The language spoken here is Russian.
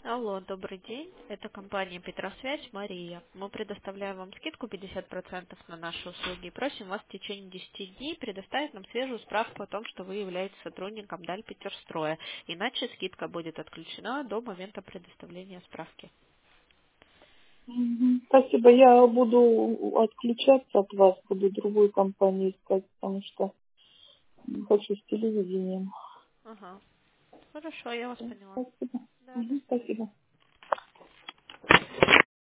Алло, добрый день. Это компания Петросвязь, Мария. Мы предоставляем вам скидку 50% на наши услуги и просим вас в течение 10 дней предоставить нам свежую справку о том, что вы являетесь сотрудником Дальпетерстроя. Иначе скидка будет отключена до момента предоставления справки. Спасибо. Я буду отключаться от вас, буду другую компанию искать, потому что не хочу с телевидением. Ага. Хорошо, я вас Всё, поняла. спасибо. Да, до свидания. Спасибо.